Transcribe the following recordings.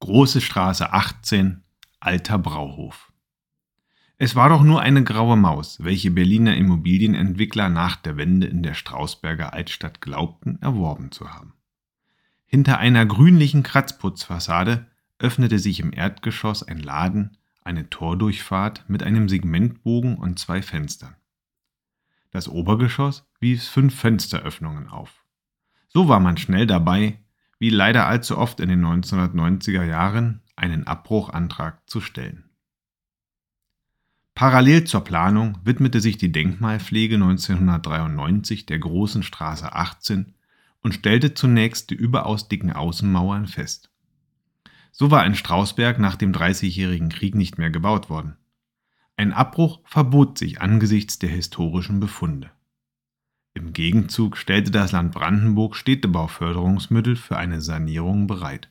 Große Straße 18, Alter Brauhof. Es war doch nur eine graue Maus, welche Berliner Immobilienentwickler nach der Wende in der Strausberger Altstadt glaubten, erworben zu haben. Hinter einer grünlichen Kratzputzfassade öffnete sich im Erdgeschoss ein Laden, eine Tordurchfahrt mit einem Segmentbogen und 2 Fenstern. Das Obergeschoss wies 5 Fensteröffnungen auf. So war man schnell dabei, wie leider allzu oft in den 1990er Jahren, einen Abbruchantrag zu stellen. Parallel zur Planung widmete sich die Denkmalpflege 1993 der Großen Straße 18 und stellte zunächst die überaus dicken Außenmauern fest. So war in Strausberg nach dem Dreißigjährigen Krieg nicht mehr gebaut worden. Ein Abbruch verbot sich angesichts der historischen Befunde. Im Gegenzug stellte das Land Brandenburg Städtebauförderungsmittel für eine Sanierung bereit.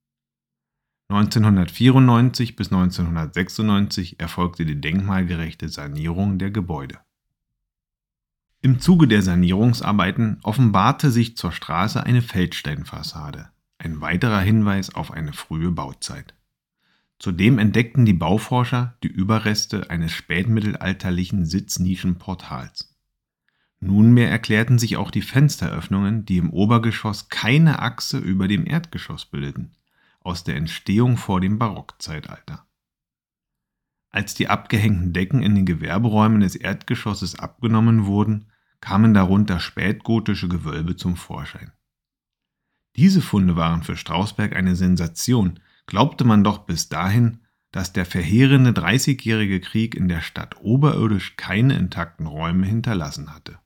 1994 bis 1996 erfolgte die denkmalgerechte Sanierung der Gebäude. Im Zuge der Sanierungsarbeiten offenbarte sich zur Straße eine Feldsteinfassade, ein weiterer Hinweis auf eine frühe Bauzeit. Zudem entdeckten die Bauforscher die Überreste eines spätmittelalterlichen Sitznischenportals. Nunmehr erklärten sich auch die Fensteröffnungen, die im Obergeschoss keine Achse über dem Erdgeschoss bildeten, aus der Entstehung vor dem Barockzeitalter. Als die abgehängten Decken in den Gewerberäumen des Erdgeschosses abgenommen wurden, kamen darunter spätgotische Gewölbe zum Vorschein. Diese Funde waren für Strausberg eine Sensation, glaubte man doch bis dahin, dass der verheerende Dreißigjährige Krieg in der Stadt oberirdisch keine intakten Räume hinterlassen hatte.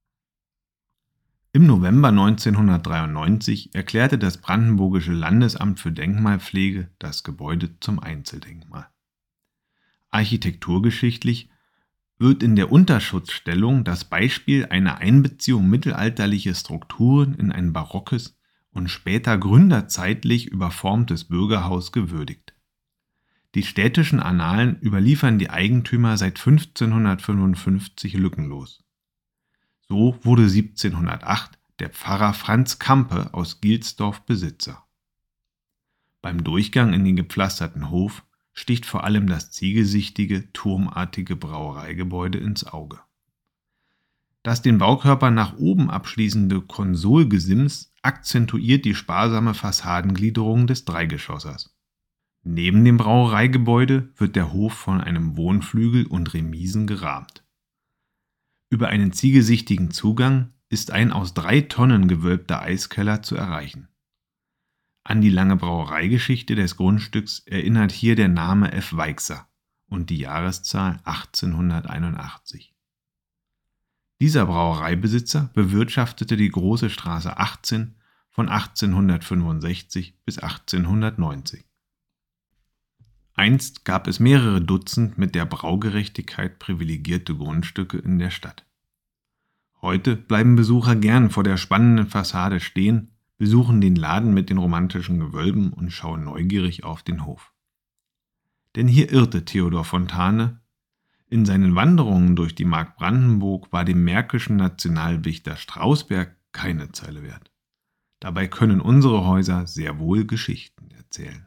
Im November 1993 erklärte das Brandenburgische Landesamt für Denkmalpflege das Gebäude zum Einzeldenkmal. Architekturgeschichtlich wird in der Unterschutzstellung das Beispiel einer Einbeziehung mittelalterlicher Strukturen in ein barockes und später gründerzeitlich überformtes Bürgerhaus gewürdigt. Die städtischen Annalen überliefern die Eigentümer seit 1555 lückenlos. So wurde 1708 der Pfarrer Franz Campe aus Gilsdorf Besitzer. Beim Durchgang in den gepflasterten Hof sticht vor allem das ziegelsichtige, turmartige Brauereigebäude ins Auge. Das den Baukörper nach oben abschließende Konsolgesims akzentuiert die sparsame Fassadengliederung des Dreigeschossers. Neben dem Brauereigebäude wird der Hof von einem Wohnflügel und Remisen gerahmt. Über einen ziegelsichtigen Zugang ist ein aus 3 Tonnen gewölbter Eiskeller zu erreichen. An die lange Brauereigeschichte des Grundstücks erinnert hier der Name F. Weixer und die Jahreszahl 1881. Dieser Brauereibesitzer bewirtschaftete die Große Straße 18 von 1865 bis 1890. Einst gab es mehrere Dutzend mit der Braugerechtigkeit privilegierte Grundstücke in der Stadt. Heute bleiben Besucher gern vor der spannenden Fassade stehen, besuchen den Laden mit den romantischen Gewölben und schauen neugierig auf den Hof. Denn hier irrte Theodor Fontane. In seinen Wanderungen durch die Mark Brandenburg war dem märkischen Nationaldichter Strausberg keine Zeile wert. Dabei können unsere Häuser sehr wohl Geschichten erzählen.